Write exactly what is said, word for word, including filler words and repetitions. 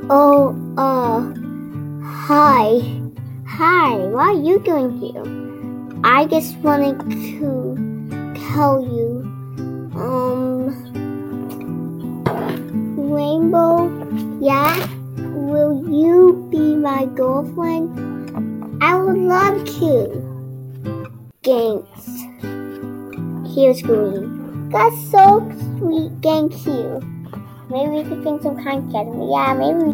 Oh, uh, hi. Hi, what are you going to do? I just wanted to tell you, um, Rainbow, yeah? Will you be my girlfriend? I would love to. Thanks. Here's Green. That's so sweet, thank you. Maybe we could drink some kind together. Yeah, maybe we